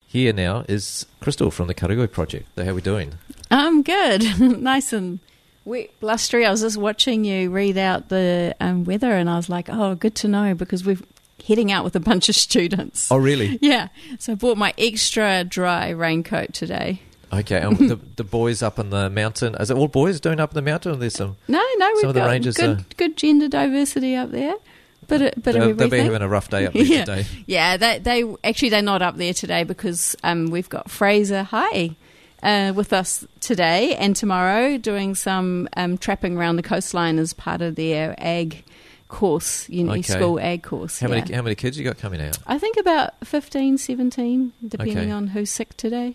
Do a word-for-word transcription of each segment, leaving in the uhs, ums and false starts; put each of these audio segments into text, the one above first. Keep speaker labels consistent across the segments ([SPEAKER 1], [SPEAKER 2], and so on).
[SPEAKER 1] here now is Crystal from the Karugoi Project. So how are we doing?
[SPEAKER 2] I'm good. Nice and wet, blustery. I was just watching you read out the um, weather, and I was like, oh, good to know, because we're heading out with a bunch of students.
[SPEAKER 1] Oh, really?
[SPEAKER 2] Yeah. So I bought my extra dry raincoat today.
[SPEAKER 1] Okay, and the, the boys up in the mountain, is it all boys doing up in the mountain, or there's some...
[SPEAKER 2] No, no, we've
[SPEAKER 1] some of the
[SPEAKER 2] got
[SPEAKER 1] rangers
[SPEAKER 2] good,
[SPEAKER 1] are,
[SPEAKER 2] good gender diversity up there. But a, bit of
[SPEAKER 1] they'll,
[SPEAKER 2] everything.
[SPEAKER 1] they'll be having a rough day up there
[SPEAKER 2] yeah.
[SPEAKER 1] today.
[SPEAKER 2] Yeah, they, they actually they're not up there today because um, we've got Fraser High uh, with us today and tomorrow doing some um, trapping around the coastline as part of their ag course, uni
[SPEAKER 1] Okay.
[SPEAKER 2] school ag course.
[SPEAKER 1] How
[SPEAKER 2] yeah.
[SPEAKER 1] many how many kids you got coming out?
[SPEAKER 2] I think about fifteen, seventeen, depending
[SPEAKER 1] Okay.
[SPEAKER 2] on who's sick today.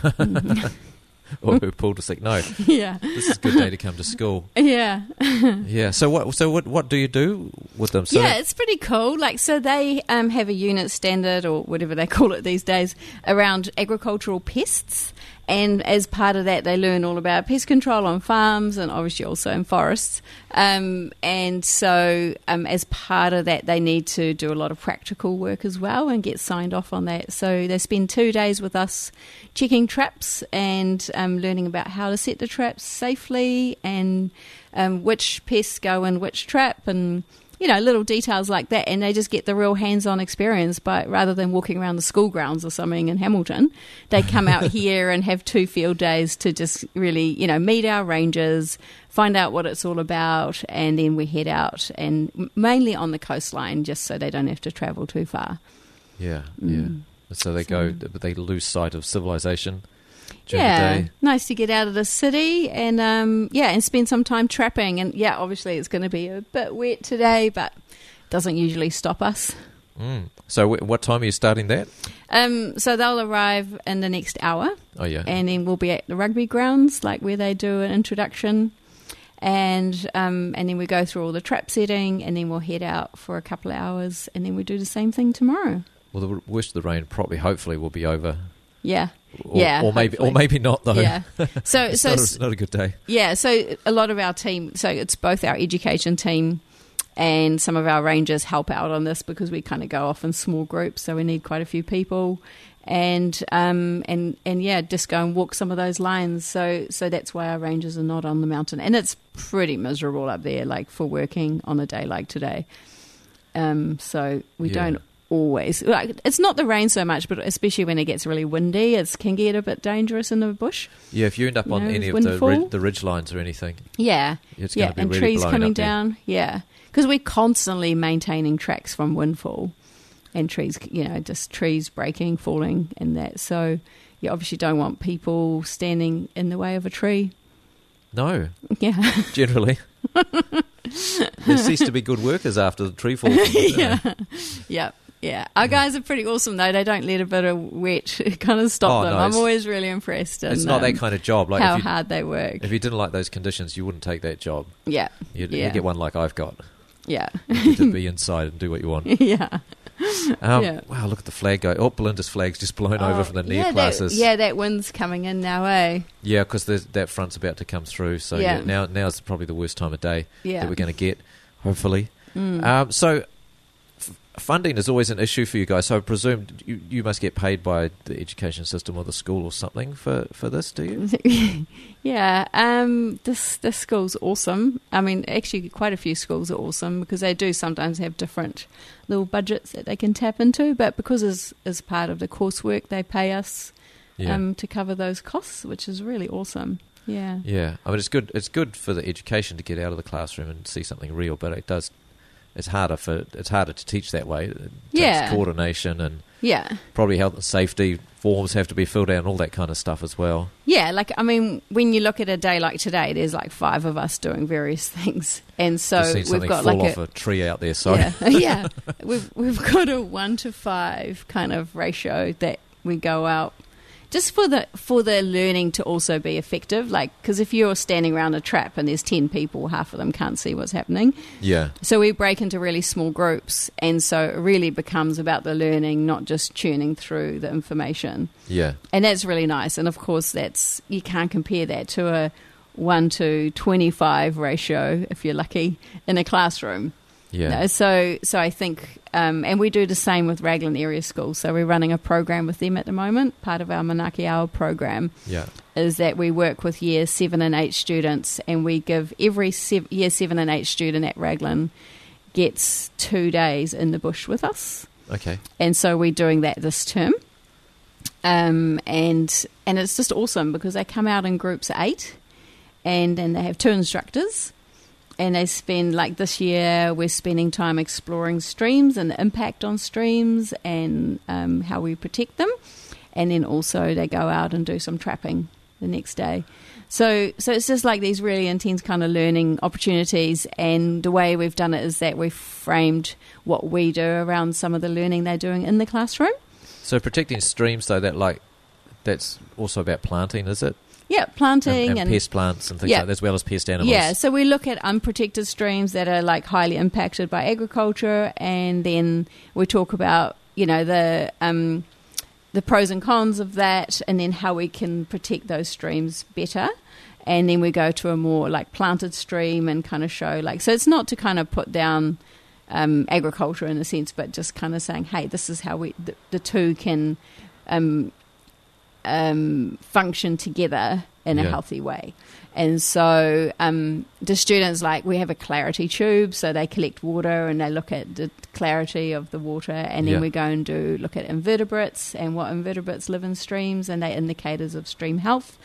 [SPEAKER 1] Or who pulled a sick? No,
[SPEAKER 2] Yeah,
[SPEAKER 1] this is a good day to come to school.
[SPEAKER 2] yeah.
[SPEAKER 1] Yeah. So what? So what? What do you do with them? So
[SPEAKER 2] Yeah, it's pretty cool. Like, so they um, have a unit standard, or whatever they call it these days, around agricultural pests. And as part of that, they learn all about pest control on farms and obviously also in forests. Um, and so um, as part of that, they need to do a lot of practical work as well and get signed off on that. So they spend two days with us checking traps and um, learning about how to set the traps safely and um, which pests go in which trap and, you know, little details like that, and they just get the real hands-on experience. But rather than walking around the school grounds or something in Hamilton, they come out here and have two field days to just really, you know, meet our rangers, find out what it's all about, and then we head out, and mainly on the coastline, just so they don't have to travel too far.
[SPEAKER 1] yeah,
[SPEAKER 2] Mm.
[SPEAKER 1] yeah. So they
[SPEAKER 2] So-
[SPEAKER 1] go, but they lose sight of civilization during
[SPEAKER 2] Yeah,
[SPEAKER 1] the day.
[SPEAKER 2] nice to get out of the city and um, yeah, and spend some time trapping. And yeah, obviously it's going to be a bit wet today, but doesn't usually stop us.
[SPEAKER 1] Mm. So w- what time are you starting that?
[SPEAKER 2] Um, so they'll arrive in the next hour,
[SPEAKER 1] Oh yeah.
[SPEAKER 2] and then we'll be at the rugby grounds, like where they do an introduction, and um, and then we go through all the trap setting, and then we'll head out for a couple of hours, and then we do the same thing tomorrow.
[SPEAKER 1] Well, the worst of the rain probably, hopefully, will be over.
[SPEAKER 2] Yeah,
[SPEAKER 1] Or,
[SPEAKER 2] yeah,
[SPEAKER 1] or maybe, or
[SPEAKER 2] hopefully.
[SPEAKER 1] maybe not though.
[SPEAKER 2] yeah. So
[SPEAKER 1] it's,
[SPEAKER 2] so
[SPEAKER 1] not a, it's not a good day.
[SPEAKER 2] Yeah, so a lot of our team, so it's both our education team and some of our rangers help out on this because we kind of go off in small groups, so we need quite a few people. And um and and yeah, just go and walk some of those lines. So so that's why our rangers are not on the mountain, and it's pretty miserable up there, like for working on a day like today. Um, so we
[SPEAKER 1] Yeah.
[SPEAKER 2] don't always like it's not the rain so much, but especially when it gets really windy, it can get a bit dangerous in the bush.
[SPEAKER 1] Yeah, if you end up
[SPEAKER 2] You
[SPEAKER 1] on
[SPEAKER 2] know,
[SPEAKER 1] any of
[SPEAKER 2] with
[SPEAKER 1] the
[SPEAKER 2] windfall.
[SPEAKER 1] ridge, the ridge lines or anything,
[SPEAKER 2] Yeah.
[SPEAKER 1] it's
[SPEAKER 2] yeah,
[SPEAKER 1] going to be
[SPEAKER 2] and
[SPEAKER 1] really
[SPEAKER 2] trees
[SPEAKER 1] blown
[SPEAKER 2] coming
[SPEAKER 1] up there.
[SPEAKER 2] down. Yeah, because we're constantly maintaining tracks from windfall and trees, you know, just trees breaking, falling, and that. So you obviously don't want people standing in the way of a tree.
[SPEAKER 1] No,
[SPEAKER 2] Yeah,
[SPEAKER 1] generally. There cease to be good workers after the tree falls.
[SPEAKER 2] yeah, yeah. Yeah, our guys are pretty awesome though. They don't let a bit of wet kind of stop
[SPEAKER 1] Oh,
[SPEAKER 2] them.
[SPEAKER 1] no,
[SPEAKER 2] I'm
[SPEAKER 1] it's-
[SPEAKER 2] always really impressed.
[SPEAKER 1] It's
[SPEAKER 2] in,
[SPEAKER 1] not that
[SPEAKER 2] um,
[SPEAKER 1] kind of job. Like
[SPEAKER 2] how
[SPEAKER 1] if you,
[SPEAKER 2] hard they work.
[SPEAKER 1] if you didn't like those conditions, you wouldn't take that job.
[SPEAKER 2] Yeah,
[SPEAKER 1] You'd,
[SPEAKER 2] Yeah.
[SPEAKER 1] you'd get one like I've got.
[SPEAKER 2] yeah,
[SPEAKER 1] You get to be inside and do what you want.
[SPEAKER 2] yeah.
[SPEAKER 1] Um,
[SPEAKER 2] Yeah.
[SPEAKER 1] Wow, look at the flag go. Oh, Belinda's flag's just blown over
[SPEAKER 2] Oh,
[SPEAKER 1] from the near
[SPEAKER 2] yeah,
[SPEAKER 1] classes.
[SPEAKER 2] That, yeah, that wind's coming in now, eh?
[SPEAKER 1] Yeah, because that front's about to come through. So yeah.
[SPEAKER 2] Yeah.
[SPEAKER 1] now now's probably the worst time of day
[SPEAKER 2] Yeah.
[SPEAKER 1] that we're going to get, hopefully.
[SPEAKER 2] Mm.
[SPEAKER 1] Um, so f- funding is always an issue for you guys. So I presume you, you must get paid by the education system or the school or something for, for this, do you?
[SPEAKER 2] Yeah, um, this this school's awesome. I mean, actually, quite a few schools are awesome because they do sometimes have different little budgets that they can tap into. But because as as part of the coursework, they pay us
[SPEAKER 1] Yeah.
[SPEAKER 2] um, to cover those costs, which is really awesome. Yeah,
[SPEAKER 1] Yeah, I mean it's good. It's good for the education to get out of the classroom and see something real, but it does. It's harder for it's harder to teach that way. It takes
[SPEAKER 2] Yeah.
[SPEAKER 1] coordination and
[SPEAKER 2] yeah,
[SPEAKER 1] probably health and safety forms have to be filled out and all that kind of stuff as well.
[SPEAKER 2] yeah. Like, I mean, when you look at a day like today, there's like five of us doing various things, and so
[SPEAKER 1] Just seen
[SPEAKER 2] we've
[SPEAKER 1] something
[SPEAKER 2] got
[SPEAKER 1] fall
[SPEAKER 2] like
[SPEAKER 1] off
[SPEAKER 2] a,
[SPEAKER 1] a tree out there. Sorry.
[SPEAKER 2] Yeah, yeah. We've we've got a one to five kind of ratio that we go out just for the for the learning to also be effective. Like, because if you're standing around a trap and there's ten people, half of them can't see what's happening.
[SPEAKER 1] Yeah.
[SPEAKER 2] So we break into really small groups, and so it really becomes about the learning, not just churning through the information.
[SPEAKER 1] Yeah.
[SPEAKER 2] And that's really nice. And of course, that's you can't compare that to a one to twenty-five ratio if you're lucky in a classroom.
[SPEAKER 1] Yeah.
[SPEAKER 2] No, so so I think, um, and we do the same with Raglan Area School. So we're running a program with them at the moment. Part of our Manaaki Ao program
[SPEAKER 1] Yeah.
[SPEAKER 2] is that we work with year seven and eight students, and we give every sev- year seven and eight student at Raglan gets two days in the bush with us.
[SPEAKER 1] Okay.
[SPEAKER 2] And so we're doing that this term. Um, and and it's just awesome because they come out in groups of eight, and then they have two instructors. And they spend, like this year, we're spending time exploring streams and the impact on streams and um, how we protect them. And then also they go out and do some trapping the next day. So so it's just like these really intense kind of learning opportunities. And the way we've done it is that we've framed what we do around some of the learning they're doing in the classroom.
[SPEAKER 1] So protecting streams, though, that like that's also about planting, is it?
[SPEAKER 2] Yeah, planting
[SPEAKER 1] and, and,
[SPEAKER 2] and
[SPEAKER 1] pest plants and things
[SPEAKER 2] yeah.
[SPEAKER 1] like that, as well as pest animals.
[SPEAKER 2] Yeah, so we look at unprotected streams that are like highly impacted by agriculture, and then we talk about, you know, the um, the pros and cons of that, and then how we can protect those streams better. And then we go to a more like planted stream and kind of show like, so it's not to kind of put down um, agriculture in a sense, but just kind of saying, hey, this is how we the, the two can um, Um, function together in a
[SPEAKER 1] Yeah.
[SPEAKER 2] healthy way. And so um, the students, like, we have a clarity tube, so they collect water and they look at the clarity of the water, and then
[SPEAKER 1] Yeah.
[SPEAKER 2] we go and do look at invertebrates and what invertebrates live in streams, and they're indicators of stream health.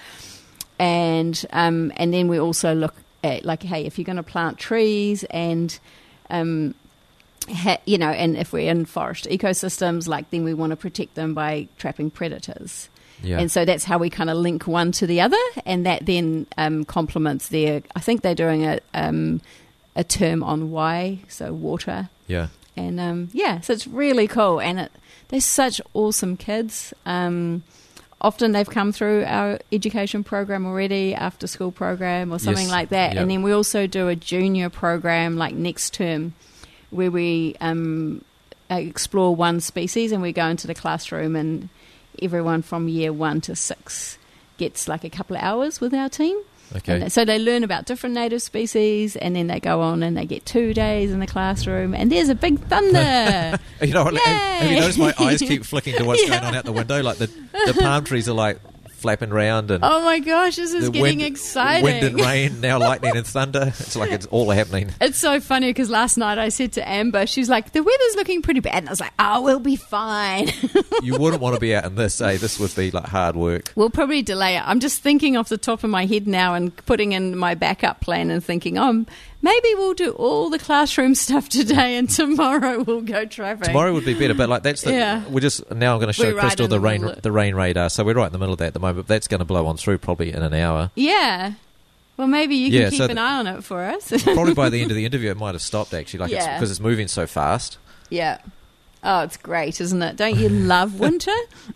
[SPEAKER 2] And um, and then we also look at, like, hey, if you're going to plant trees and um, ha- you know, and if we're in forest ecosystems, like, then we want to protect them by trapping predators.
[SPEAKER 1] Yeah.
[SPEAKER 2] And so that's how we kind of link one to the other, and that then um, complements their, I think they're doing a um, a term on why, so water.
[SPEAKER 1] Yeah.
[SPEAKER 2] And um, yeah, so it's really cool. And it, they're such awesome kids. Um, often they've come through our education program already, after school program or something
[SPEAKER 1] Yes.
[SPEAKER 2] like that.
[SPEAKER 1] Yep.
[SPEAKER 2] And then we also do a junior program like next term where we um, explore one species, and we go into the classroom, and everyone from year one to six gets like a couple of hours with our team.
[SPEAKER 1] Okay.
[SPEAKER 2] And so they learn about different native species, and then they go on and they get two days in the classroom, and there's a big thunder.
[SPEAKER 1] You know, have, have you
[SPEAKER 2] Yay!
[SPEAKER 1] noticed my eyes keep flicking to what's
[SPEAKER 2] Yeah.
[SPEAKER 1] going on out the window? Like the the palm trees are like flapping around, and
[SPEAKER 2] Oh my gosh, this is
[SPEAKER 1] the
[SPEAKER 2] getting
[SPEAKER 1] wind,
[SPEAKER 2] exciting.
[SPEAKER 1] wind and rain, now lightning and thunder. It's like it's all happening.
[SPEAKER 2] It's so funny because last night I said to Amber, she's like, the weather's looking pretty bad. And I was like, oh, we'll be fine.
[SPEAKER 1] You wouldn't want to be out in this, eh? This would be like hard work.
[SPEAKER 2] We'll probably delay it. I'm just thinking off the top of my head now and putting in my backup plan and thinking, oh, maybe we'll do all the classroom stuff today and tomorrow we'll go trapping.
[SPEAKER 1] Tomorrow would be better, but like that's the
[SPEAKER 2] Yeah.
[SPEAKER 1] we're just now I'm going to show
[SPEAKER 2] We're right
[SPEAKER 1] Crystal
[SPEAKER 2] in
[SPEAKER 1] the,
[SPEAKER 2] the
[SPEAKER 1] rain
[SPEAKER 2] middle of-
[SPEAKER 1] the rain radar. So we're right in the middle of that at the moment. But that's going to blow on through probably in an hour.
[SPEAKER 2] Yeah. Well, maybe you can
[SPEAKER 1] Yeah,
[SPEAKER 2] keep
[SPEAKER 1] so
[SPEAKER 2] an
[SPEAKER 1] th-
[SPEAKER 2] eye on it for us.
[SPEAKER 1] Probably by the end of the interview, it might have stopped actually, like it's
[SPEAKER 2] Yeah.
[SPEAKER 1] because it's moving so fast.
[SPEAKER 2] Yeah. Oh, it's great, isn't it? Don't you love winter?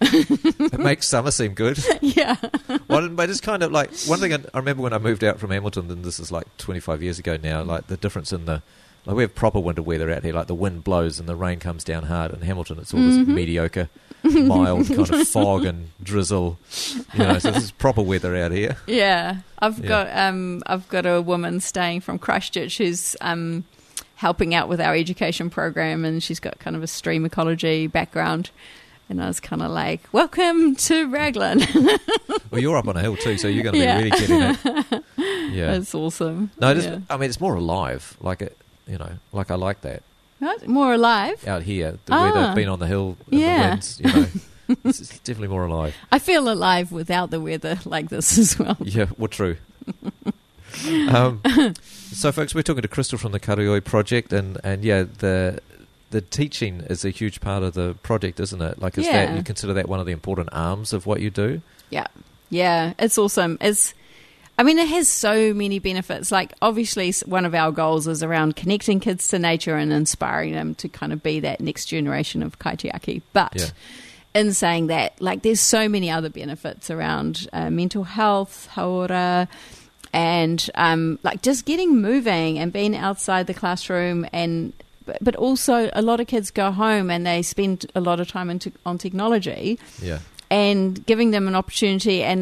[SPEAKER 1] It makes summer seem good.
[SPEAKER 2] Yeah.
[SPEAKER 1] Well, but it's kind of like one thing I, I remember when I moved out from Hamilton, and this is like twenty-five years ago now. Like the difference in the like we have proper winter weather out here. Like the wind blows and the rain comes down hard. In Hamilton, it's all this
[SPEAKER 2] Mhm.
[SPEAKER 1] mediocre, mild kind of fog and drizzle. You know, so this is proper weather out here.
[SPEAKER 2] Yeah. I've
[SPEAKER 1] Yeah.
[SPEAKER 2] got um I've got a woman staying from Christchurch who's um helping out with our education program, and she's got kind of a stream ecology background. And I was kind of like, welcome to Raglan.
[SPEAKER 1] Well, you're up on a hill too, so you're going to be
[SPEAKER 2] Yeah.
[SPEAKER 1] really getting it. Yeah.
[SPEAKER 2] That's awesome.
[SPEAKER 1] No, it is,
[SPEAKER 2] Yeah.
[SPEAKER 1] I mean it's more alive. Like it, you know, like I like that
[SPEAKER 2] Right? More alive.
[SPEAKER 1] out here. The
[SPEAKER 2] Ah.
[SPEAKER 1] weather, being on the hill, and
[SPEAKER 2] Yeah.
[SPEAKER 1] the winds. You know, it's, it's definitely more alive.
[SPEAKER 2] I feel alive without the weather like this as well.
[SPEAKER 1] Yeah, well, true. um, so, folks, we're talking to Crystal from the Karioi project, and, and yeah, the the teaching is a huge part of the project, isn't it? Like, is
[SPEAKER 2] Yeah.
[SPEAKER 1] that you consider that one of the important arms of what you do?
[SPEAKER 2] Yeah. Yeah, it's awesome. It's, I mean, it has so many benefits. Like, obviously, s- one of our goals is around connecting kids to nature and inspiring them to kind of be that next generation of kaitiaki. But
[SPEAKER 1] Yeah.
[SPEAKER 2] in saying that, like, there's so many other benefits around uh, mental health, haora, and um, like just getting moving and being outside the classroom. And but but also a lot of kids go home and they spend a lot of time into, on technology,
[SPEAKER 1] Yeah,
[SPEAKER 2] and giving them an opportunity. And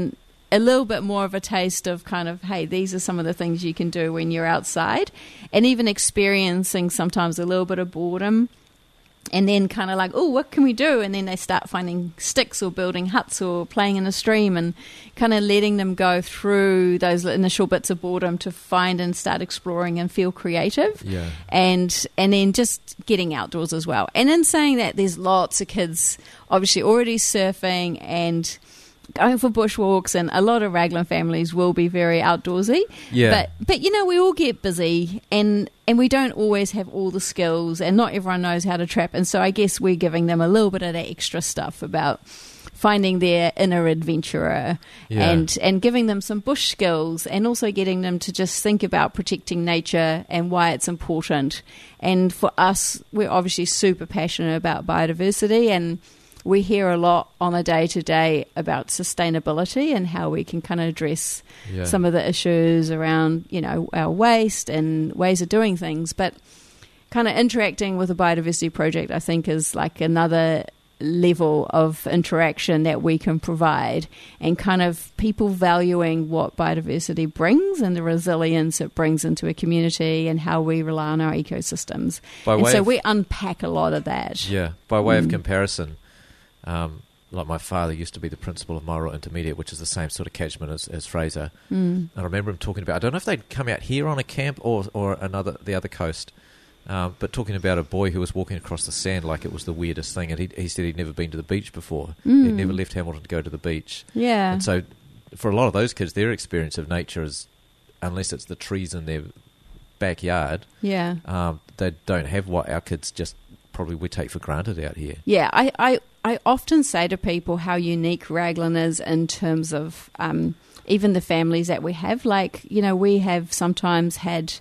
[SPEAKER 2] a little bit more of a taste of kind of, hey, these are some of the things you can do when you're outside, and even experiencing sometimes a little bit of boredom. And then kind of like, oh, what can we do? And then they start finding sticks or building huts or playing in a stream, and kind of letting them go through those initial bits of boredom to find and start exploring and feel creative.
[SPEAKER 1] Yeah.
[SPEAKER 2] And and then just getting outdoors as well. And in saying that, there's lots of kids obviously already surfing and going for bushwalks, and a lot of Raglan families will be very outdoorsy.
[SPEAKER 1] Yeah.
[SPEAKER 2] But but you know, we all get busy, and and we don't always have all the skills, and not everyone knows how to trap. And so I guess we're giving them a little bit of that extra stuff about finding their inner adventurer,
[SPEAKER 1] Yeah.
[SPEAKER 2] and and giving them some bush skills, and also getting them to just think about protecting nature and why it's important. And for us, we're obviously super passionate about biodiversity, and we hear a lot on a day-to-day about sustainability and how we can kind of address
[SPEAKER 1] Yeah.
[SPEAKER 2] some of the issues around, you know, our waste and ways of doing things. But kind of interacting with a biodiversity project, I think, is like another level of interaction that we can provide, and kind of people valuing what biodiversity brings and the resilience it brings into a community and how we rely on our ecosystems.
[SPEAKER 1] By
[SPEAKER 2] And
[SPEAKER 1] way
[SPEAKER 2] so
[SPEAKER 1] of-
[SPEAKER 2] we unpack a lot of that.
[SPEAKER 1] Yeah, by way
[SPEAKER 2] Mm.
[SPEAKER 1] of comparison, um, like my father used to be the principal of Marae Intermediate, which is the same sort of catchment as, as Fraser.
[SPEAKER 2] Mm.
[SPEAKER 1] I remember him talking about, I don't know if they'd come out here on a camp or or another the other coast, um, but talking about a boy who was walking across the sand like it was the weirdest thing, and he, he said he'd never been to the beach before.
[SPEAKER 2] Mm.
[SPEAKER 1] He'd never left Hamilton to go to the beach.
[SPEAKER 2] Yeah.
[SPEAKER 1] And so for a lot of those kids, their experience of nature is, unless it's the trees in their backyard,
[SPEAKER 2] Yeah.
[SPEAKER 1] um, they don't have what our kids just probably we take for granted out here.
[SPEAKER 2] Yeah, I, I, I often say to people how unique Raglan is in terms of um, even the families that we have. Like, you know, we have sometimes had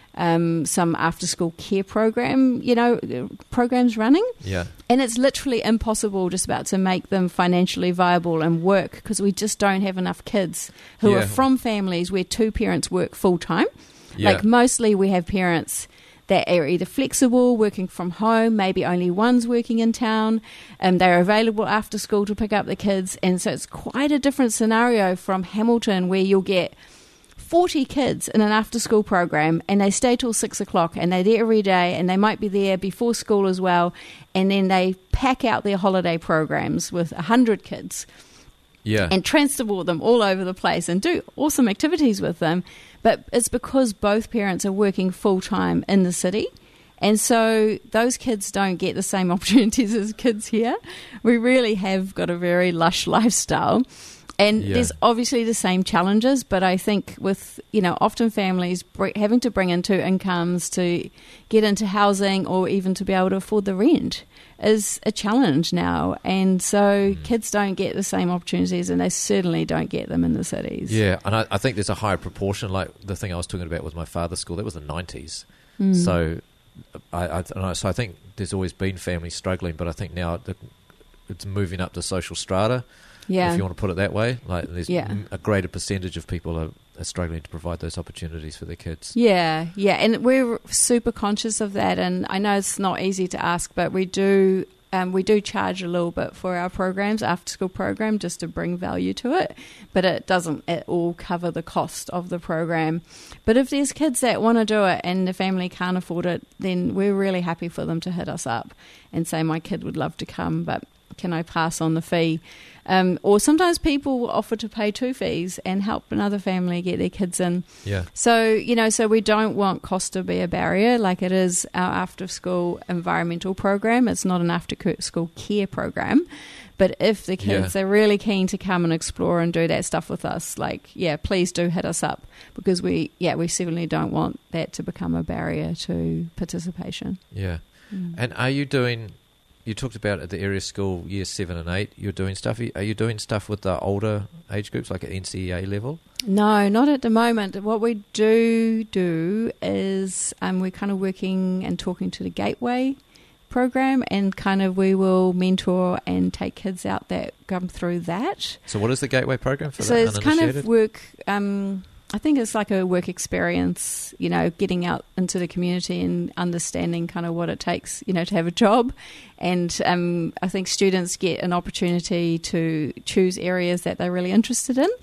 [SPEAKER 2] um, some after-school care program, you know, programs running.
[SPEAKER 1] Yeah.
[SPEAKER 2] And it's literally impossible just about to make them financially viable and work, because we just don't have enough kids who
[SPEAKER 1] Yeah.
[SPEAKER 2] are from families where two parents work full-time.
[SPEAKER 1] Yeah.
[SPEAKER 2] Like mostly we have parents that are either flexible, working from home, maybe only one's working in town, and they're available after school to pick up the kids. And so it's quite a different scenario from Hamilton, where you'll get forty kids in an after-school program, and they stay till six o'clock, and they're there every day, and they might be there before school as well, and then they pack out their holiday programs with one hundred kids
[SPEAKER 1] Yeah.
[SPEAKER 2] and transport them all over the place and do awesome activities with them. But it's because both parents are working full-time in the city. And so those kids don't get the same opportunities as kids here. We really have got a very lush lifestyle. And
[SPEAKER 1] Yeah.
[SPEAKER 2] there's obviously the same challenges, but I think with, you know, often families br- having to bring in two incomes to get into housing or even to be able to afford the rent is a challenge now. And so
[SPEAKER 1] Mm.
[SPEAKER 2] kids don't get the same opportunities, and they certainly don't get them in the cities.
[SPEAKER 1] Yeah, and I, I think there's a higher proportion. Like the thing I was talking about with my father's school, that was the nineties.
[SPEAKER 2] Mm.
[SPEAKER 1] So, I, I, and I- so I think there's always been families struggling, but I think now the, it's moving up to social strata,
[SPEAKER 2] yeah.
[SPEAKER 1] if you want to put it that way. Like there's
[SPEAKER 2] Yeah.
[SPEAKER 1] m- a greater percentage of people are, are struggling to provide those opportunities for their kids.
[SPEAKER 2] Yeah, yeah, and we're super conscious of that. And I know it's not easy to ask, but we do um, we do charge a little bit for our programs, after school program, just to bring value to it. But it doesn't at all cover the cost of the program. But if there's kids that want to do it and the family can't afford it, then we're really happy for them to hit us up and say, my kid would love to come, but can I pass on the fee? Um, or sometimes people will offer to pay two fees and help another family get their kids in.
[SPEAKER 1] Yeah.
[SPEAKER 2] So, you know, so we don't want cost to be a barrier, like it is our after-school environmental program. It's not an after-school care program. But if the kids
[SPEAKER 1] Yeah.
[SPEAKER 2] are really keen to come and explore and do that stuff with us, like, yeah, please do hit us up, because we, yeah, we certainly don't want that to become a barrier to participation.
[SPEAKER 1] Yeah.
[SPEAKER 2] Mm.
[SPEAKER 1] And are you doing... You talked about at the area school, years seven and eight, you're doing stuff. Are you doing stuff with the older age groups, like at N C E A level?
[SPEAKER 2] No, not at the moment. What we do do is um, we're kind of working and talking to the Gateway program, and kind of we will mentor and take kids out that come through that.
[SPEAKER 1] So what is the Gateway program for
[SPEAKER 2] So
[SPEAKER 1] the
[SPEAKER 2] it's kind
[SPEAKER 1] uninitiated?
[SPEAKER 2] of work... Um, I think it's like a work experience, you know, getting out into the community and understanding kind of what it takes, you know, to have a job. And um, I think students get an opportunity to choose areas that they're really interested in.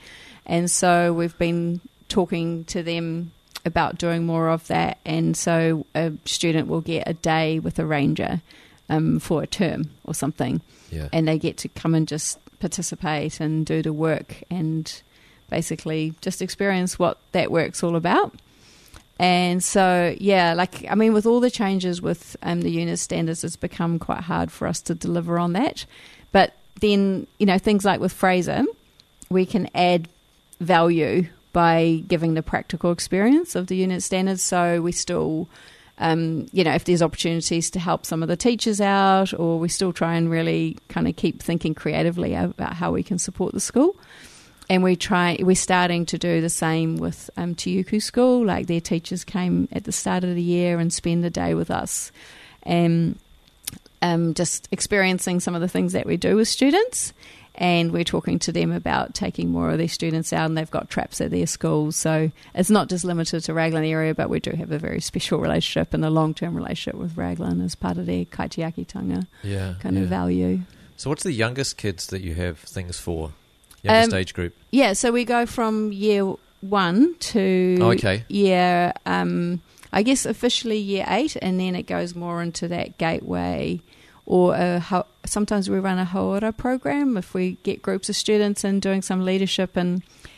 [SPEAKER 2] And so we've been talking to them about doing more of that. And so a student will get a day with a ranger um, for a term or something.
[SPEAKER 1] Yeah.
[SPEAKER 2] And they get to come and just participate and do the work and basically just experience what that work's all about. And so, yeah, like, I mean, with all the changes with um, the UNIS standards, it's become quite hard for us to deliver on that. But then, you know, things like with Fraser, we can add value by giving the practical experience of the UNIS standards. So we still, um, you know, if there's opportunities to help some of the teachers out, or we still try and really kind of keep thinking creatively about how we can support the school. And we try, we're starting to do the same with um, Te Uku School. Like, their teachers came at the start of the year and spend the day with us, and um, just experiencing some of the things that we do with students. And we're talking to them about taking more of their students out, and they've got traps at their schools. So it's not just limited to Raglan area, but we do have a very special relationship and a long-term relationship with Raglan as part of their kaitiakitanga
[SPEAKER 1] yeah,
[SPEAKER 2] kind
[SPEAKER 1] yeah.
[SPEAKER 2] of value.
[SPEAKER 1] So what's the youngest kids that you have things for? Youngest
[SPEAKER 2] Um,
[SPEAKER 1] age group?
[SPEAKER 2] Yeah, so we go from year one to
[SPEAKER 1] Oh, okay.
[SPEAKER 2] year, um, I guess officially year eight, and then it goes more into that gateway, or a, ho- sometimes we run a haora program if we get groups of students and doing some leadership and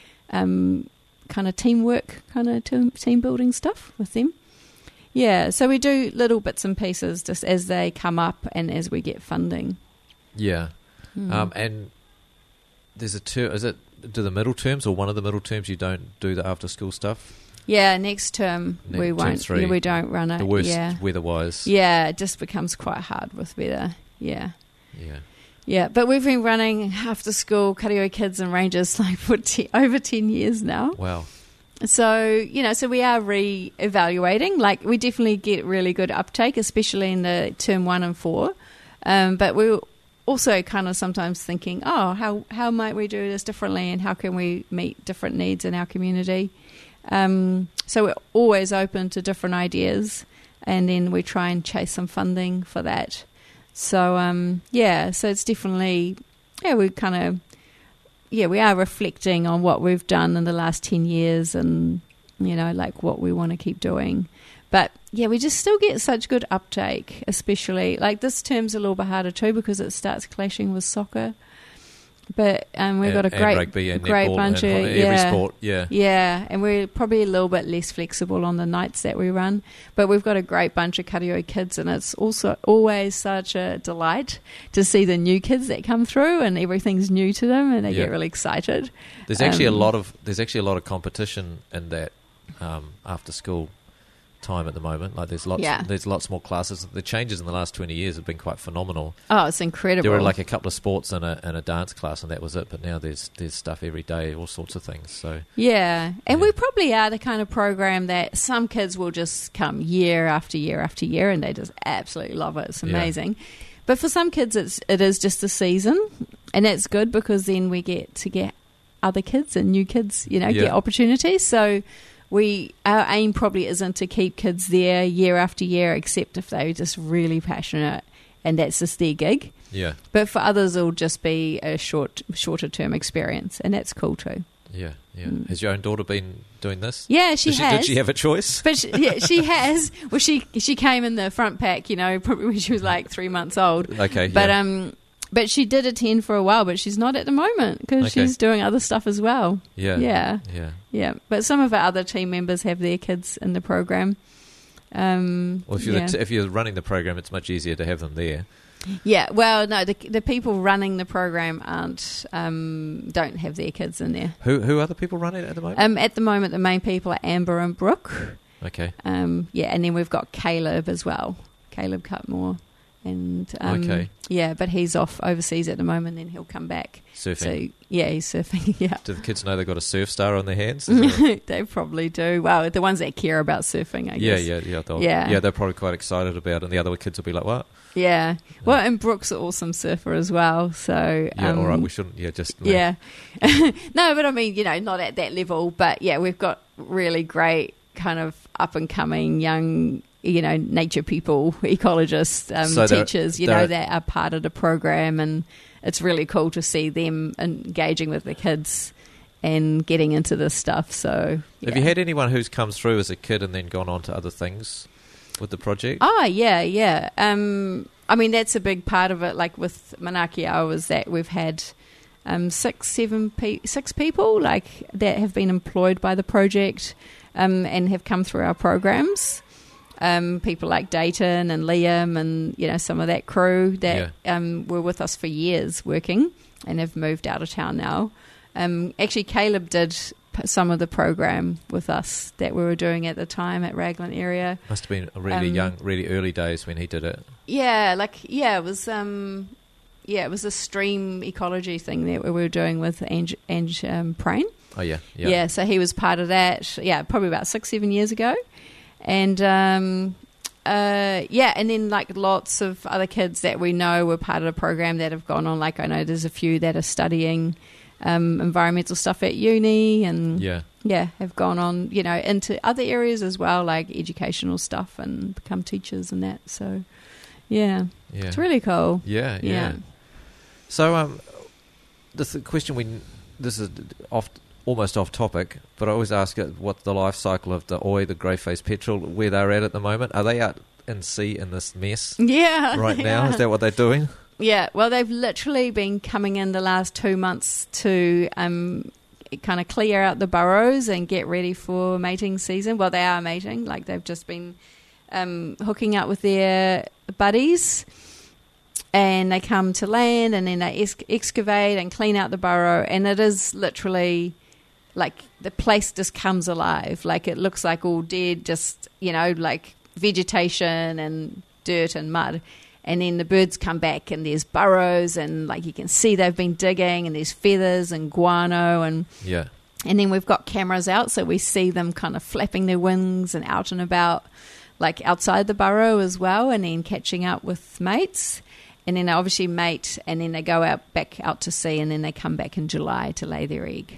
[SPEAKER 2] um, kind of teamwork, kind of team, team building stuff with them. Yeah, so we do little bits and pieces just as they come up and as we get funding.
[SPEAKER 1] Yeah.
[SPEAKER 2] Mm.
[SPEAKER 1] Um, and there's a term, is it, do the middle terms or one of the middle terms you don't do the after school stuff?
[SPEAKER 2] Yeah, next term
[SPEAKER 1] Ne-
[SPEAKER 2] we
[SPEAKER 1] term
[SPEAKER 2] won't.
[SPEAKER 1] three,
[SPEAKER 2] Yeah, we don't run it.
[SPEAKER 1] The worst
[SPEAKER 2] yeah.
[SPEAKER 1] weather-wise.
[SPEAKER 2] Yeah, it just becomes quite hard with weather. Yeah.
[SPEAKER 1] Yeah.
[SPEAKER 2] Yeah, but we've been running after school Karioi Kids and Rangers like for te- over ten years now.
[SPEAKER 1] Wow.
[SPEAKER 2] So, you know, so we are re-evaluating. Like, we definitely get really good uptake, especially in the term one and four. Um, but we're also kind of sometimes thinking, oh, how, how might we do this differently, and how can we meet different needs in our community? Um, so we're always open to different ideas, and then we try and chase some funding for that. So, um, yeah, so it's definitely, yeah, we kind of, yeah, we are reflecting on what we've done in the last ten years and, you know, like what we want to keep doing. But, yeah, we just still get such good uptake, especially, like this term's a little bit harder too because it starts clashing with soccer. But um, we've
[SPEAKER 1] and,
[SPEAKER 2] got a great,
[SPEAKER 1] and rugby and
[SPEAKER 2] great
[SPEAKER 1] netball
[SPEAKER 2] bunch
[SPEAKER 1] and
[SPEAKER 2] of,
[SPEAKER 1] every
[SPEAKER 2] yeah.
[SPEAKER 1] sport, yeah.
[SPEAKER 2] Yeah, and we're probably a little bit less flexible on the nights that we run. But we've got a great bunch of Karioi kids, and it's also always such a delight to see the new kids that come through, and everything's new to them, and they
[SPEAKER 1] Yeah.
[SPEAKER 2] get really excited.
[SPEAKER 1] There's actually
[SPEAKER 2] Um,
[SPEAKER 1] a lot of there's actually a lot of competition in that um, after school time at the moment. Like there's lots
[SPEAKER 2] Yeah.
[SPEAKER 1] there's lots more classes. The changes in the last twenty years have been quite phenomenal.
[SPEAKER 2] Oh, it's incredible.
[SPEAKER 1] There were like a couple of sports and a and a dance class, and that was it. But now there's there's stuff every day, all sorts of things. So
[SPEAKER 2] Yeah, and
[SPEAKER 1] Yeah.
[SPEAKER 2] we probably are the kind of program that some kids will just come year after year after year, and they just absolutely love it. It's
[SPEAKER 1] Yeah.
[SPEAKER 2] amazing. But for some kids, it's it is just a season, and that's good because then we get to get other kids and new kids, you know,
[SPEAKER 1] Yeah.
[SPEAKER 2] get opportunities. So we our aim probably isn't to keep kids there year after year, except if they're just really passionate and that's just their gig.
[SPEAKER 1] yeah,
[SPEAKER 2] But for others, it'll just be a short, shorter term experience, and that's cool too.
[SPEAKER 1] yeah, yeah.
[SPEAKER 2] Mm.
[SPEAKER 1] Has your own daughter been doing this?
[SPEAKER 2] Yeah, she
[SPEAKER 1] did
[SPEAKER 2] has.
[SPEAKER 1] Did she have a choice?
[SPEAKER 2] But she, yeah, she has. Well, she she came in the front pack, you know, probably when she was like three months old.
[SPEAKER 1] Okay,
[SPEAKER 2] But
[SPEAKER 1] yeah.
[SPEAKER 2] um, but she did attend for a while, but she's not at the moment because
[SPEAKER 1] Okay.
[SPEAKER 2] she's doing other stuff as well.
[SPEAKER 1] yeah,
[SPEAKER 2] Yeah,
[SPEAKER 1] yeah.
[SPEAKER 2] yeah. But some of our other team members have their kids in the program. Um,
[SPEAKER 1] Well, if you're
[SPEAKER 2] yeah.
[SPEAKER 1] the t- if you're running the program, it's much easier to have them there.
[SPEAKER 2] yeah. Well, no, the the people running the program aren't um don't have their kids in there.
[SPEAKER 1] Who who are the people running it at the moment?
[SPEAKER 2] Um, at the moment, the main people are Amber and Brooke.
[SPEAKER 1] okay,
[SPEAKER 2] Um, yeah, and then we've got Caleb as well, Caleb Cutmore, and um,
[SPEAKER 1] Okay.
[SPEAKER 2] yeah, but he's off overseas at the moment. Then he'll come back.
[SPEAKER 1] surfing.
[SPEAKER 2] So yeah, he's surfing. Yeah,
[SPEAKER 1] Do the kids know they've got a surf star on their hands? Is it-
[SPEAKER 2] they probably do. Well, the ones that care about surfing, I
[SPEAKER 1] yeah,
[SPEAKER 2] guess.
[SPEAKER 1] yeah, yeah. They'll,
[SPEAKER 2] Yeah.
[SPEAKER 1] yeah, they're probably quite excited about it, and the other kids will be like, "What?"
[SPEAKER 2] Yeah. Well, and Brooke's an awesome surfer as well. So
[SPEAKER 1] Yeah,
[SPEAKER 2] um,
[SPEAKER 1] all right. We shouldn't. Yeah, just
[SPEAKER 2] yeah. No, but I mean, you know, not at that level. But yeah, we've got really great kind of up and coming young, you know, nature people, ecologists, um,
[SPEAKER 1] So they're-
[SPEAKER 2] teachers, you
[SPEAKER 1] they're-
[SPEAKER 2] know, that are part of the program, and it's really cool to see them engaging with the kids and getting into this stuff. So, yeah.
[SPEAKER 1] Have you had anyone who's come through as a kid and then gone on to other things with the project?
[SPEAKER 2] Oh, yeah, yeah. Um, I mean, that's a big part of it. Like with Manaaki Hours, that we've had um, six, seven, pe- six people like that have been employed by the project um, and have come through our programs. Um, people like Dayton and Liam and, you know, some of that crew that
[SPEAKER 1] Yeah.
[SPEAKER 2] um, were with us for years working and have moved out of town now. Um, actually, Caleb did p- some of the program with us that we were doing at the time at Raglan area.
[SPEAKER 1] Must have been really
[SPEAKER 2] Um,
[SPEAKER 1] young, really early days when he did it.
[SPEAKER 2] Yeah, like, yeah, it was... Um, Yeah, it was a stream ecology thing that we were doing with Ange, Ange um, Prain.
[SPEAKER 1] Oh, yeah. Yeah.
[SPEAKER 2] Yeah, so he was part of that, yeah, probably about six, seven years ago. And, um, uh, yeah, and then, like, lots of other kids that we know were part of the program that have gone on. Like, I know there's a few that are studying um, environmental stuff at uni and,
[SPEAKER 1] Yeah.
[SPEAKER 2] yeah, have gone on, you know, into other areas as well, like educational stuff and become teachers and that. So, yeah,
[SPEAKER 1] Yeah.
[SPEAKER 2] it's really cool.
[SPEAKER 1] Yeah, yeah.
[SPEAKER 2] Yeah.
[SPEAKER 1] So, um, this the question we this is off almost off topic, but I always ask it, what the life cycle of the Oi, the grey-faced petrel, where they're at at the moment. Are they out in sea in this mess
[SPEAKER 2] Yeah.
[SPEAKER 1] right now?
[SPEAKER 2] yeah.
[SPEAKER 1] Is that what they're doing?
[SPEAKER 2] Yeah, well, they've literally been coming in the last two months to um, kind of clear out the burrows and get ready for mating season. Well, they are mating. Like, they've just been um, hooking up with their buddies, and they come to land, and then they ex- excavate and clean out the burrow, and it is literally like the place just comes alive. Like, it looks like all dead, just, you know, like vegetation and dirt and mud. And then the birds come back and there's burrows and, like, you can see they've been digging and there's feathers and guano. And
[SPEAKER 1] Yeah.
[SPEAKER 2] and then we've got cameras out, so we see them kind of flapping their wings and out and about, like, outside the burrow as well, and then catching up with mates. And then they obviously mate, and then they go out back out to sea, and then they come back in July to lay their egg.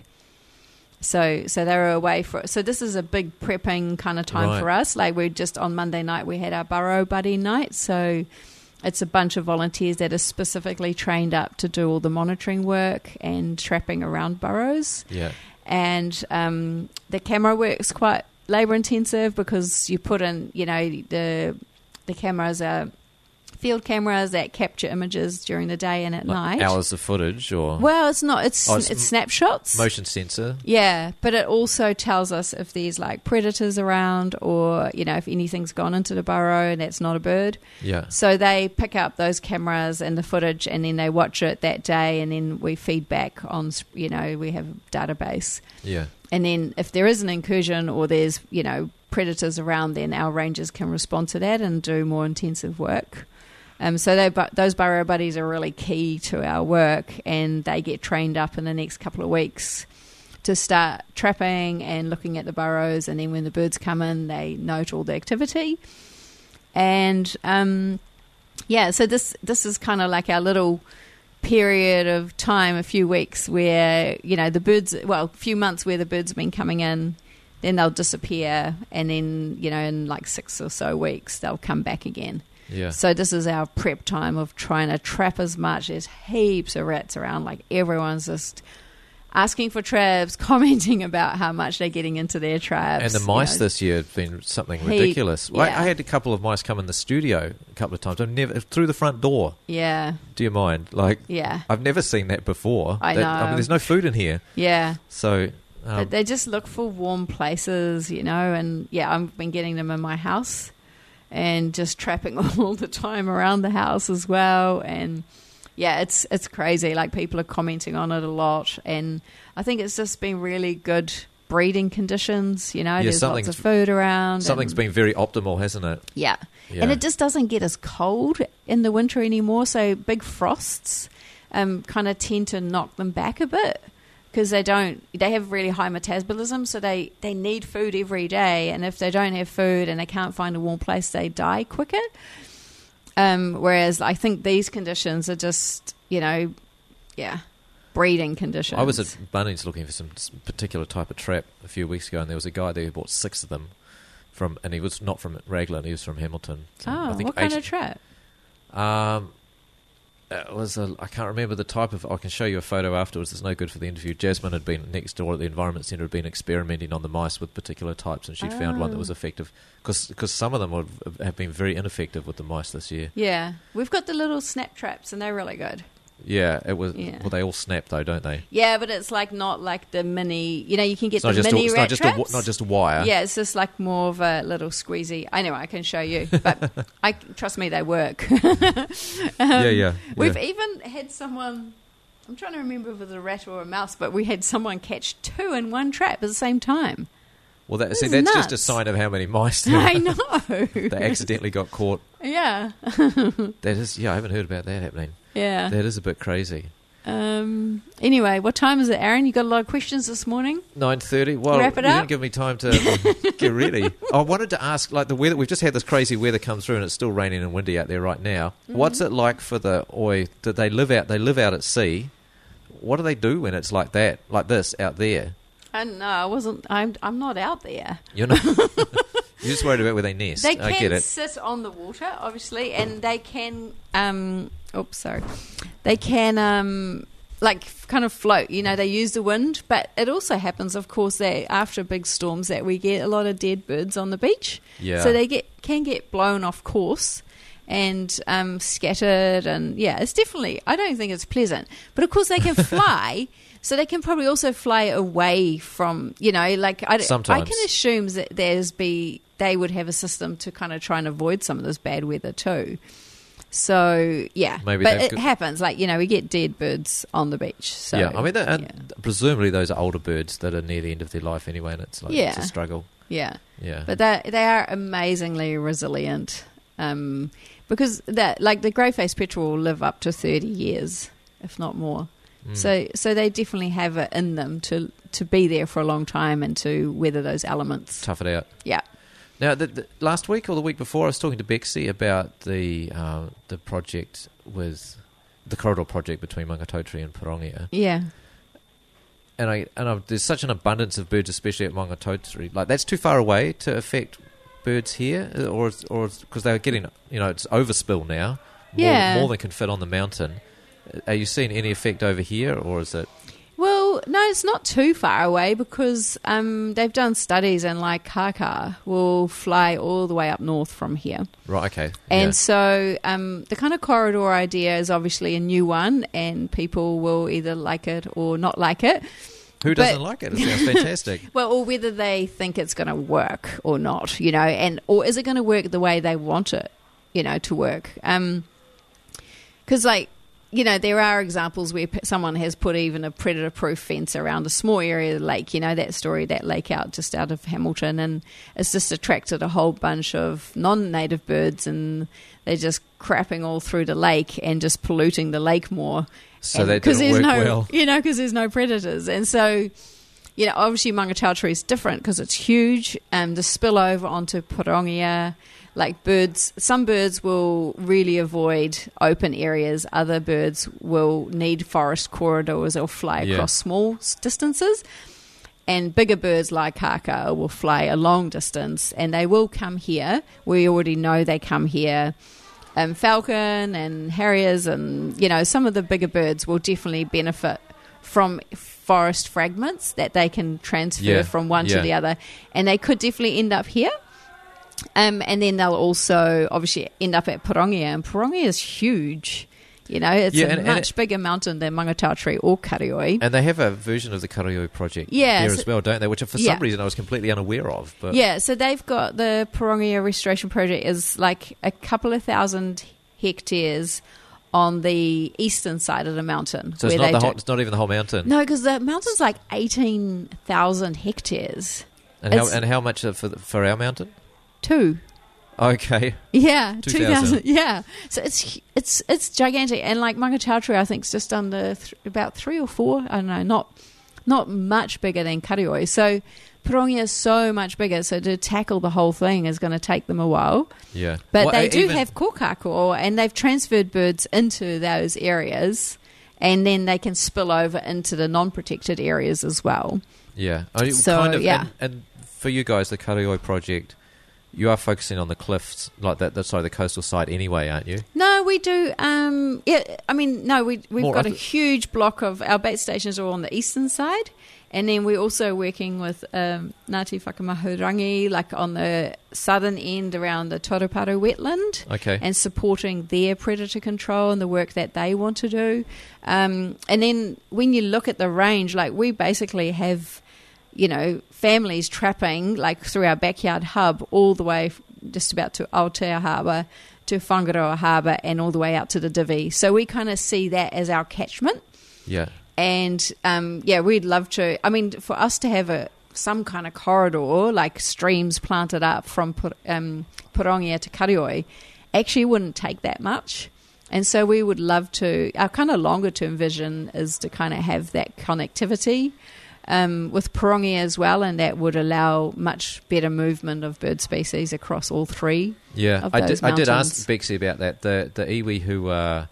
[SPEAKER 2] So so they're away for... So this is a big prepping kind of time
[SPEAKER 1] Right.
[SPEAKER 2] for us. Like, we just on Monday night, we had our burrow buddy night, so... It's a bunch of volunteers that are specifically trained up to do all the monitoring work and trapping around burrows.
[SPEAKER 1] Yeah.
[SPEAKER 2] And um, the camera work's quite labour intensive because you put in, you know, the the cameras are field cameras that capture images during the day and at
[SPEAKER 1] Like
[SPEAKER 2] night.
[SPEAKER 1] hours of footage or
[SPEAKER 2] Well, it's not. It's
[SPEAKER 1] Oh,
[SPEAKER 2] it's,
[SPEAKER 1] it's
[SPEAKER 2] snapshots.
[SPEAKER 1] motion sensor.
[SPEAKER 2] Yeah, but it also tells us if there's, like, predators around, or, you know, if anything's gone into the burrow and that's not a bird.
[SPEAKER 1] Yeah.
[SPEAKER 2] So they pick up those cameras and the footage, and then they watch it that day, and then we feed back on, you know, we have a database.
[SPEAKER 1] Yeah.
[SPEAKER 2] And then if there is an incursion or there's, you know, predators around, then our rangers can respond to that and do more intensive work. Um, so they, bu- those burrow buddies are really key to our work, and they get trained up in the next couple of weeks to start trapping and looking at the burrows, and then when the birds come in, they note all the activity. And um, yeah, so this this is kind of like our little period of time, a few weeks where, you know, the birds, well, a few months where the birds have been coming in, then they'll disappear, and then, you know, in like six or so weeks, they'll come back again.
[SPEAKER 1] Yeah.
[SPEAKER 2] So this is our prep time of trying to trap as much. There's heaps of rats around. Like, everyone's just asking for traps, commenting about how much they're getting into their traps.
[SPEAKER 1] And the
[SPEAKER 2] you
[SPEAKER 1] mice
[SPEAKER 2] know.
[SPEAKER 1] this year have been something
[SPEAKER 2] He-
[SPEAKER 1] ridiculous. Well, I,
[SPEAKER 2] yeah.
[SPEAKER 1] I had a couple of mice come in the studio a couple of times. I've never through the front door.
[SPEAKER 2] Yeah,
[SPEAKER 1] Do you mind? Like,
[SPEAKER 2] yeah,
[SPEAKER 1] I've never seen that before.
[SPEAKER 2] I
[SPEAKER 1] That-
[SPEAKER 2] know.
[SPEAKER 1] I mean, there's no food in here,
[SPEAKER 2] yeah.
[SPEAKER 1] so um,
[SPEAKER 2] But they just look for warm places, you know, and yeah, I've been getting them in my house and just trapping all the time around the house as well. And yeah, it's it's crazy. Like, people are commenting on it a lot, and I think it's just been really good breeding conditions. You know,
[SPEAKER 1] Yeah,
[SPEAKER 2] there's lots
[SPEAKER 1] something's-
[SPEAKER 2] of food around.
[SPEAKER 1] something's
[SPEAKER 2] and,
[SPEAKER 1] been very optimal, hasn't it?
[SPEAKER 2] yeah.
[SPEAKER 1] Yeah.
[SPEAKER 2] And it just doesn't get as cold in the winter anymore. So big frosts um, kind of tend to knock them back a bit, because they don't, they have really high metabolism, so they, they need food every day, and if they don't have food and they can't find a warm place, they die quicker. Um, whereas I think these conditions are just, you know, yeah, breeding conditions.
[SPEAKER 1] I was at Bunnings looking for some s- particular type of trap a few weeks ago, and there was a guy there who bought six of them from, and he was not from Raglan, he was from Hamilton. So
[SPEAKER 2] Oh,
[SPEAKER 1] I think
[SPEAKER 2] what kind
[SPEAKER 1] eight-
[SPEAKER 2] of trap?
[SPEAKER 1] Um, it was a, I can't remember the type of. I can show you a photo afterwards. It's no good for the interview. Jasmine had been next door at the Environment Centre, had been experimenting on the mice with particular types, and she'd oh. found one that was effective. Because some of them would have been very ineffective with the mice this year.
[SPEAKER 2] Yeah, we've got the little snap traps, and they're really good.
[SPEAKER 1] Yeah, it was.
[SPEAKER 2] Yeah.
[SPEAKER 1] Well, they all snap though, don't they?
[SPEAKER 2] Yeah, but it's like not like the mini. You know, you can get
[SPEAKER 1] it's
[SPEAKER 2] the mini
[SPEAKER 1] a, it's
[SPEAKER 2] rat
[SPEAKER 1] not just
[SPEAKER 2] traps.
[SPEAKER 1] A, not just a wire.
[SPEAKER 2] Yeah, it's just like more of a little squeezy. Anyway, I can show you, but I trust me, they work. um,
[SPEAKER 1] yeah, yeah.
[SPEAKER 2] We've
[SPEAKER 1] yeah.
[SPEAKER 2] even had someone. I'm trying to remember if it was a rat or a mouse, but we had someone catch two in one trap at the same time.
[SPEAKER 1] Well, that, see, that's
[SPEAKER 2] nuts.
[SPEAKER 1] just a sign of how many mice there
[SPEAKER 2] I know.
[SPEAKER 1] They accidentally got caught.
[SPEAKER 2] Yeah.
[SPEAKER 1] That is. Yeah, I haven't heard about that happening.
[SPEAKER 2] Yeah.
[SPEAKER 1] That is a bit crazy.
[SPEAKER 2] Um, anyway, what time is it, Aaron? You got a lot of questions this morning?
[SPEAKER 1] nine thirty. Well,
[SPEAKER 2] Wrap it
[SPEAKER 1] you
[SPEAKER 2] up?
[SPEAKER 1] didn't give me time to get ready. I wanted to ask, like, the weather. We've just had this crazy weather come through, and it's still raining and windy out there right now. Mm-hmm. What's it like for the oi? Do they live out? They live out at sea. What do they do when it's like that, like this, out there?
[SPEAKER 2] I don't know. I wasn't. I'm. I'm not out there.
[SPEAKER 1] You're not. You're just worried about where they nest.
[SPEAKER 2] They
[SPEAKER 1] I
[SPEAKER 2] can
[SPEAKER 1] get it.
[SPEAKER 2] sit on the water, obviously, and they can. Um, oops, sorry. They can. Um, like kind of float, you know, they use the wind, but it also happens, of course, that after big storms that we get a lot of dead birds on the beach.
[SPEAKER 1] Yeah.
[SPEAKER 2] So they get can get blown off course and um, scattered, and yeah, it's definitely, I don't think it's pleasant. But of course they can fly, so they can probably also fly away from, you know, like I,
[SPEAKER 1] Sometimes.
[SPEAKER 2] I can assume that there's be they would have a system to kind of try and avoid some of this bad weather too. So yeah,
[SPEAKER 1] Maybe
[SPEAKER 2] but it
[SPEAKER 1] good.
[SPEAKER 2] happens. Like, you know, we get dead birds on the beach. So
[SPEAKER 1] yeah, I mean, and
[SPEAKER 2] yeah.
[SPEAKER 1] presumably those are older birds that are near the end of their life anyway, and it's like
[SPEAKER 2] Yeah.
[SPEAKER 1] it's a struggle.
[SPEAKER 2] Yeah,
[SPEAKER 1] Yeah,
[SPEAKER 2] but they they are amazingly resilient, um, because that like the grey-faced petrel will live up to thirty years, if not more.
[SPEAKER 1] Mm.
[SPEAKER 2] So so they definitely have it in them to to be there for a long time and to weather those elements.
[SPEAKER 1] tough it out.
[SPEAKER 2] Yeah.
[SPEAKER 1] Now, the, the, last week or the week before, I was talking to Bexy about the uh, the project with the corridor project between Mangatautari and Parongia.
[SPEAKER 2] Yeah.
[SPEAKER 1] And I and I, there's such an abundance of birds, especially at Mangatautari. Like, that's too far away to affect birds here, or or because they're getting, you know, it's overspill now. More,
[SPEAKER 2] Yeah.
[SPEAKER 1] more than can fit on the mountain. Are you seeing any effect over here, or is it?
[SPEAKER 2] Well, no, it's not too far away because um, they've done studies and like kaka will fly all the way up north from here.
[SPEAKER 1] Right, okay.
[SPEAKER 2] And
[SPEAKER 1] yeah.
[SPEAKER 2] so um, the kind of corridor idea is obviously a new one, and people will either like it or not like it.
[SPEAKER 1] Who
[SPEAKER 2] but-
[SPEAKER 1] doesn't like it? It sounds fantastic.
[SPEAKER 2] Well, or whether they think it's going to work or not, you know, and or is it going to work the way they want it, you know, to work? Um, because like, you know, there are examples where p- someone has put even a predator-proof fence around a small area of the lake. You know, that story, that lake out just out of Hamilton, and it's just attracted a whole bunch of non-native birds, and they're just crapping all through the lake and just polluting the lake more.
[SPEAKER 1] So
[SPEAKER 2] and,
[SPEAKER 1] that
[SPEAKER 2] 'cause
[SPEAKER 1] didn't
[SPEAKER 2] there's
[SPEAKER 1] work
[SPEAKER 2] no,
[SPEAKER 1] well.
[SPEAKER 2] You know, because there's no predators. And so, you know, obviously Mangatautari is different because it's huge, and the spillover onto Parongia, like birds, some birds will really avoid open areas. Other birds will need forest corridors or fly
[SPEAKER 1] Yeah.
[SPEAKER 2] across small s- distances. And bigger birds like kaka will fly a long distance, and they will come here. We already know they come here. Um, falcon and harriers and, you know, some of the bigger birds will definitely benefit from forest fragments that they can transfer
[SPEAKER 1] Yeah,
[SPEAKER 2] from one
[SPEAKER 1] yeah.
[SPEAKER 2] to the other. And they could definitely end up here. Um, and then they'll also obviously end up at Parongia. And Parongia is huge. You know, it's
[SPEAKER 1] Yeah,
[SPEAKER 2] a
[SPEAKER 1] and- and
[SPEAKER 2] much
[SPEAKER 1] it-
[SPEAKER 2] bigger mountain than Mangatautari or Karioi.
[SPEAKER 1] And they have a version of the Karioi project
[SPEAKER 2] Yeah,
[SPEAKER 1] there
[SPEAKER 2] so-
[SPEAKER 1] as well, don't they? Which for
[SPEAKER 2] Yeah.
[SPEAKER 1] some reason I was completely unaware of. But
[SPEAKER 2] Yeah, so they've got the Parongia Restoration Project is like a couple of thousand hectares on the eastern side of the mountain.
[SPEAKER 1] So it's
[SPEAKER 2] where
[SPEAKER 1] not, the
[SPEAKER 2] they
[SPEAKER 1] whole,
[SPEAKER 2] do-
[SPEAKER 1] it's not even the whole mountain.
[SPEAKER 2] No, because the mountain's like eighteen thousand hectares.
[SPEAKER 1] And how,
[SPEAKER 2] it's-
[SPEAKER 1] and how much for, the- for our mountain?
[SPEAKER 2] Two.
[SPEAKER 1] Okay.
[SPEAKER 2] Yeah,
[SPEAKER 1] two
[SPEAKER 2] two
[SPEAKER 1] thousand.
[SPEAKER 2] thousand. Yeah, so it's it's it's gigantic, and like Mangatautari, I think, is just under th- about three or four. I don't know, not not much bigger than Karioi. So Parongia is so much bigger. So to tackle the whole thing is going to take them a while.
[SPEAKER 1] Yeah.
[SPEAKER 2] But
[SPEAKER 1] Well,
[SPEAKER 2] they
[SPEAKER 1] e-
[SPEAKER 2] do
[SPEAKER 1] even-
[SPEAKER 2] have kokako, and they've transferred birds into those areas, and then they can spill over into the non-protected areas as well.
[SPEAKER 1] Yeah. I mean,
[SPEAKER 2] So,
[SPEAKER 1] kind of,
[SPEAKER 2] yeah.
[SPEAKER 1] And, and for you guys, the Karioi project, you are focusing on the cliffs, like that, that's sorry, the coastal side anyway, aren't you?
[SPEAKER 2] No, we do. Um, yeah, I mean, no, we we've
[SPEAKER 1] More
[SPEAKER 2] got a
[SPEAKER 1] other-
[SPEAKER 2] huge block of our bait stations are on the eastern side, and then we're also working with um, Ngāti Whakamahurangi, like on the southern end around the Toroparu wetland,
[SPEAKER 1] Okay.
[SPEAKER 2] and supporting their predator control and the work that they want to do. Um, and then when you look at the range, like we basically have, you know, families trapping like through our backyard hub all the way f- just about to Aotea Harbour, to Whangaroa Harbour, and all the way out to the Divi. So we kind of see that as our catchment.
[SPEAKER 1] Yeah.
[SPEAKER 2] And, um, yeah, we'd love to, I mean, for us to have a some kind of corridor, like streams planted up from Pur- um, Purongia to Karioi, actually wouldn't take that much. And so we would love to, our kind of longer term vision is to kind of have that connectivity um, with Purongia as well, and that would allow much better movement of bird species across all three.
[SPEAKER 1] Yeah,
[SPEAKER 2] of
[SPEAKER 1] I
[SPEAKER 2] those
[SPEAKER 1] did. I did
[SPEAKER 2] mountains.
[SPEAKER 1] ask Bexy about that. The the iwi who are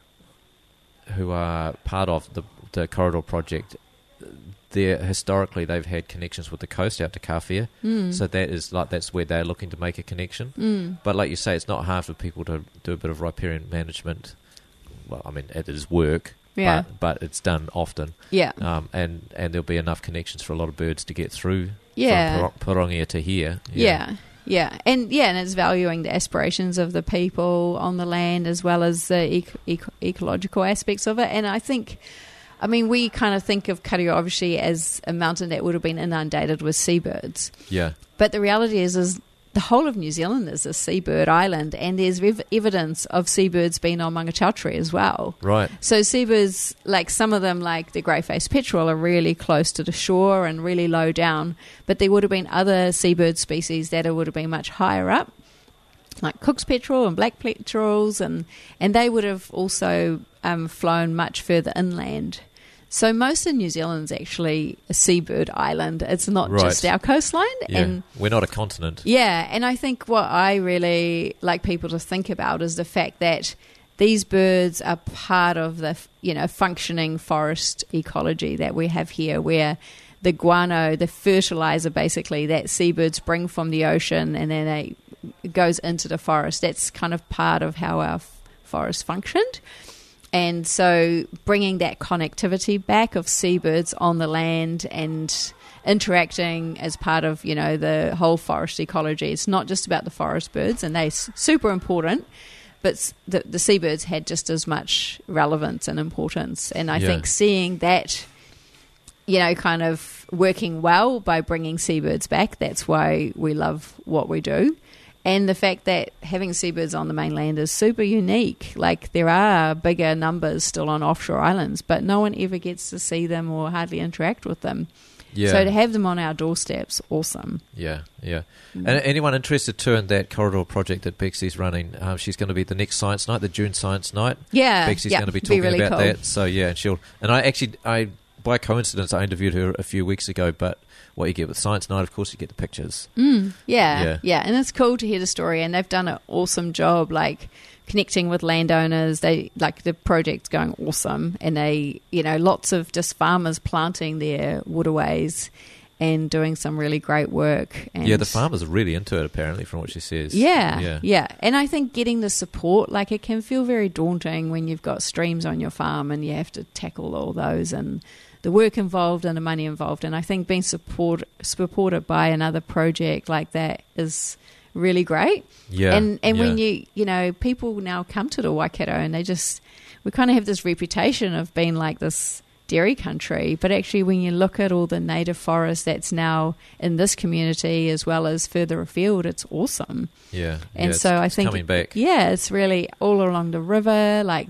[SPEAKER 1] who are part of the the corridor project. They're historically they've had connections with the coast out to Kawhia,
[SPEAKER 2] Mm.
[SPEAKER 1] so that is like that's where they're looking to make a connection.
[SPEAKER 2] Mm.
[SPEAKER 1] But like you say, it's not hard for people to do a bit of riparian management. Well, I mean, it is work,
[SPEAKER 2] Yeah.
[SPEAKER 1] but, but it's done often,
[SPEAKER 2] Yeah.
[SPEAKER 1] um, and and there'll be enough connections for a lot of birds to get through
[SPEAKER 2] Yeah.
[SPEAKER 1] from Pur- Purongia to here.
[SPEAKER 2] Yeah. Yeah. And yeah, and it's valuing the aspirations of the people on the land as well as the eco- eco- ecological aspects of it. And I think, I mean, we kind of think of Karioi obviously as a mountain that would have been inundated with seabirds.
[SPEAKER 1] Yeah.
[SPEAKER 2] But the reality is, is the whole of New Zealand is a seabird island, and there's ev- evidence of seabirds being on Mangatautari as well.
[SPEAKER 1] Right.
[SPEAKER 2] So seabirds, like some of them, like the grey-faced petrel, are really close to the shore and really low down. But there would have been other seabird species that would have been much higher up, like Cook's petrel and black petrels, and, and they would have also um, flown much further inland. So most of New Zealand's actually a seabird island. It's not
[SPEAKER 1] Right.
[SPEAKER 2] just our coastline.
[SPEAKER 1] Yeah.
[SPEAKER 2] And
[SPEAKER 1] We're not a continent.
[SPEAKER 2] yeah, and I think what I really like people to think about is the fact that these birds are part of the, you know, functioning forest ecology that we have here, where the guano, the fertilizer basically that seabirds bring from the ocean and then they, it goes into the forest. That's kind of part of how our f- forest functioned. And so bringing that connectivity back of seabirds on the land and interacting as part of, you know, the whole forest ecology. It's not just about the forest birds, and they're s- super important, but s- the, the seabirds had just as much relevance and importance. And I
[SPEAKER 1] Yeah.
[SPEAKER 2] think seeing that, you know, kind of working well by bringing seabirds back, that's why we love what we do. And the fact that having seabirds on the mainland is super unique. Like, there are bigger numbers still on offshore islands, but no one ever gets to see them or hardly interact with them.
[SPEAKER 1] Yeah.
[SPEAKER 2] So to have them on our doorsteps, awesome.
[SPEAKER 1] Yeah, yeah.
[SPEAKER 2] Mm.
[SPEAKER 1] And anyone interested too in that corridor project that Bexy's running, um, she's going to be at the next science night, the June science night.
[SPEAKER 2] Yeah,
[SPEAKER 1] Bexy's
[SPEAKER 2] yeah,
[SPEAKER 1] going to be
[SPEAKER 2] be
[SPEAKER 1] talking
[SPEAKER 2] really
[SPEAKER 1] about
[SPEAKER 2] cool.
[SPEAKER 1] that. So yeah, and she'll. And I actually, I by coincidence, I interviewed her a few weeks ago. But what you get with science night, of course, you get the pictures.
[SPEAKER 2] Mm, yeah,
[SPEAKER 1] Yeah.
[SPEAKER 2] yeah, and it's cool to hear the story, and they've done an awesome job, like connecting with landowners. They like the project's going awesome, and they, you know, lots of just farmers planting their waterways and doing some really great work. And
[SPEAKER 1] Yeah, the farmers are really into it, apparently, from what she says.
[SPEAKER 2] Yeah,
[SPEAKER 1] yeah,
[SPEAKER 2] yeah, and I think getting the support, like it can feel very daunting when you've got streams on your farm and you have to tackle all those and the work involved and the money involved. And I think being support, supported by another project like that is really great.
[SPEAKER 1] yeah.
[SPEAKER 2] and and
[SPEAKER 1] yeah.
[SPEAKER 2] when you, you know, people now come to the Waikato and they just, we kind of have this reputation of being like this dairy country, but actually when you look at all the native forest that's now in this community as well as further afield, it's awesome.
[SPEAKER 1] yeah,
[SPEAKER 2] And
[SPEAKER 1] yeah,
[SPEAKER 2] so
[SPEAKER 1] it's-
[SPEAKER 2] I
[SPEAKER 1] it's
[SPEAKER 2] think,
[SPEAKER 1] coming back.
[SPEAKER 2] yeah, it's really all along the river, like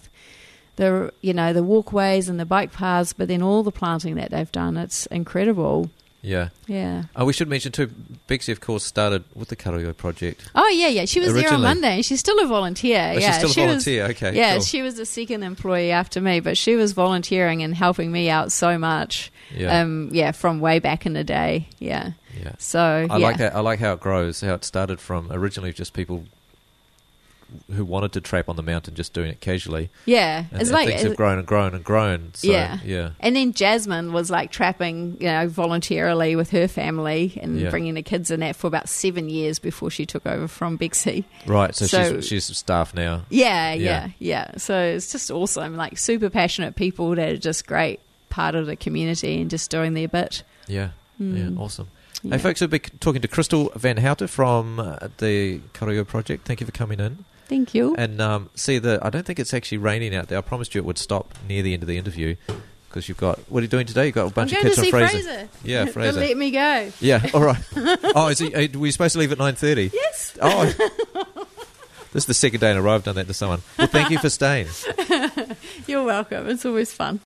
[SPEAKER 2] the, you know, the walkways and the bike paths, but then all the planting that they've done, it's incredible.
[SPEAKER 1] Yeah.
[SPEAKER 2] Yeah.
[SPEAKER 1] Oh, we should mention too, Bexy, of course, started with the Karioi project.
[SPEAKER 2] Oh yeah, yeah. She was there on
[SPEAKER 1] Originally.
[SPEAKER 2] Monday. She's still a volunteer.
[SPEAKER 1] Oh,
[SPEAKER 2] yeah,
[SPEAKER 1] she's still a
[SPEAKER 2] she was-
[SPEAKER 1] volunteer. Okay,
[SPEAKER 2] Yeah,
[SPEAKER 1] cool.
[SPEAKER 2] she was the second employee after me, but she was volunteering and helping me out so much.
[SPEAKER 1] Yeah,
[SPEAKER 2] Um, yeah, from way back in the day. Yeah.
[SPEAKER 1] yeah.
[SPEAKER 2] So
[SPEAKER 1] I
[SPEAKER 2] yeah.
[SPEAKER 1] like that. I like how it grows. How it started from originally just people who wanted to trap on the mountain, just doing it casually.
[SPEAKER 2] Yeah,
[SPEAKER 1] And,
[SPEAKER 2] it's
[SPEAKER 1] and
[SPEAKER 2] like
[SPEAKER 1] things have grown and grown and grown. So,
[SPEAKER 2] yeah,
[SPEAKER 1] yeah.
[SPEAKER 2] And then Jasmine was like trapping, you know, voluntarily with her family and
[SPEAKER 1] Yeah.
[SPEAKER 2] bringing the kids in that for about seven years before she took over from Bexy.
[SPEAKER 1] Right, so,
[SPEAKER 2] So-
[SPEAKER 1] she's she's staff now.
[SPEAKER 2] Yeah,
[SPEAKER 1] Yeah.
[SPEAKER 2] yeah, yeah. So it's just awesome. Like super passionate people that are just great part of the community and just doing their bit.
[SPEAKER 1] Yeah,
[SPEAKER 2] Mm.
[SPEAKER 1] yeah, awesome.
[SPEAKER 2] Yeah.
[SPEAKER 1] Hey, folks, we'll be talking to Crystal Van Houten from uh, the Karago Project. Thank you for coming in.
[SPEAKER 2] Thank you.
[SPEAKER 1] And um, see, the I don't think it's actually raining out there. I promised you it would stop near the end of the interview because you've got, what are you doing today? You've got a bunch
[SPEAKER 2] I'm
[SPEAKER 1] of
[SPEAKER 2] going
[SPEAKER 1] kids
[SPEAKER 2] to
[SPEAKER 1] on
[SPEAKER 2] see
[SPEAKER 1] Fraser.
[SPEAKER 2] Fraser.
[SPEAKER 1] Yeah,
[SPEAKER 2] They'll
[SPEAKER 1] Fraser.
[SPEAKER 2] let me go.
[SPEAKER 1] Yeah, all right. Oh, is he, uh, were you supposed to leave at nine thirty?
[SPEAKER 2] Yes.
[SPEAKER 1] Oh, this is the second day in a row I've done that to someone. Well, thank you for staying.
[SPEAKER 2] You're welcome. It's always fun.